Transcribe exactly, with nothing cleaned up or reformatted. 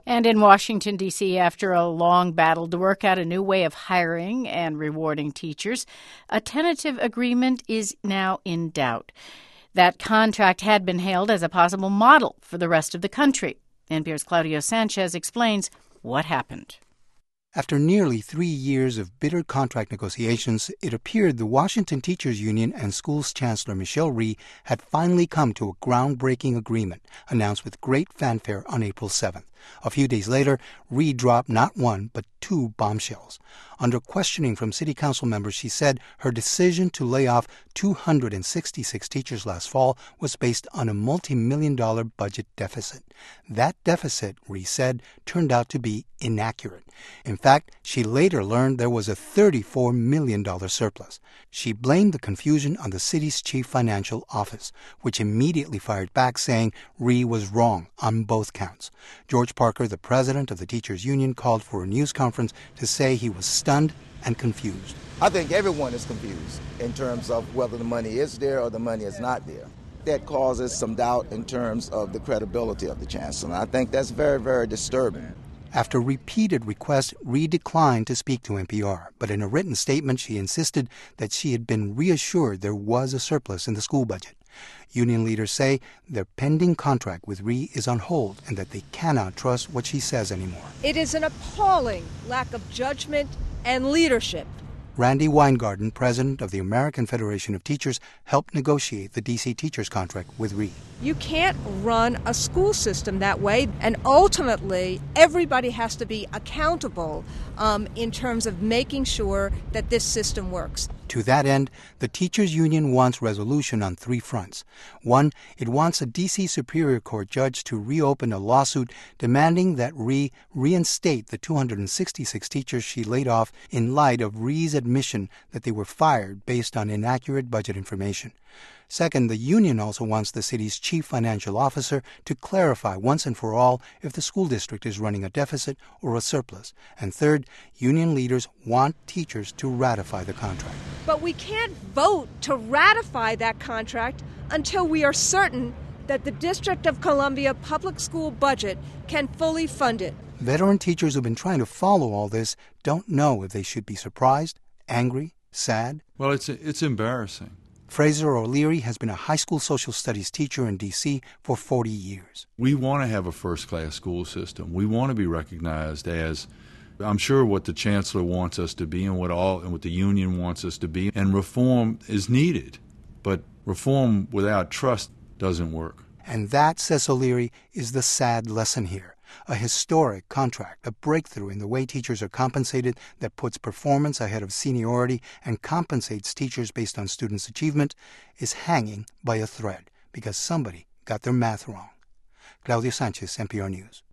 And in Washington, D C, after a long battle to work out a new way of hiring and rewarding teachers, a tentative agreement is now in doubt. That contract had been hailed as a possible model for the rest of the country. N P R's Claudio Sanchez explains what happened. After nearly three years of bitter contract negotiations, it appeared the Washington Teachers Union and school's chancellor Michelle Rhee had finally come to a groundbreaking agreement announced with great fanfare on April seventh. A few days later, Rhee dropped not one but two bombshells. Under questioning from city council members, she said her decision to lay off two hundred sixty-six teachers last fall was based on a multi-million dollar budget deficit. That deficit, Rhee said, turned out to be inaccurate. In fact, she later learned there was a thirty-four million dollars surplus. She blamed the confusion on the city's chief financial office, which immediately fired back, saying Rhee was wrong on both counts. George Parker, the president of the Teachers Union, called for a news conference to say he was stunned and confused. I think everyone is confused in terms of whether the money is there or the money is not there. That causes some doubt in terms of the credibility of the chancellor. I think that's very, very disturbing. After repeated requests, Rhee declined to speak to N P R, but in a written statement she insisted that she had been reassured there was a surplus in the school budget. Union leaders say their pending contract with Rhee is on hold and that they cannot trust what she says anymore. It is an appalling lack of judgment and leadership. Randy Weingarten, president of the American Federation of Teachers, helped negotiate the D C teachers contract with Rhee. You can't run a school system that way, and ultimately everybody has to be accountable um, in terms of making sure that this system works. To that end, the Teachers Union wants resolution on three fronts. One, it wants a D C Superior Court judge to reopen a lawsuit demanding that Rhee reinstate the two hundred sixty-six teachers she laid off in light of Rhee's admission that they were fired based on inaccurate budget information. Second, the union also wants the city's chief financial officer to clarify once and for all if the school district is running a deficit or a surplus. And third, union leaders want teachers to ratify the contract. But we can't vote to ratify that contract until we are certain that the District of Columbia public school budget can fully fund it. Veteran teachers who've been trying to follow all this don't know if they should be surprised, angry, sad. Well, it's it's embarrassing. Fraser O'Leary has been a high school social studies teacher in D C for forty years. We want to have a first-class school system. We want to be recognized as, I'm sure, what the chancellor wants us to be and what all and what the union wants us to be. And reform is needed, but reform without trust doesn't work. And that, says O'Leary, is the sad lesson here. A historic contract, a breakthrough in the way teachers are compensated that puts performance ahead of seniority and compensates teachers based on students' achievement, is hanging by a thread because somebody got their math wrong. Claudio Sanchez, N P R News.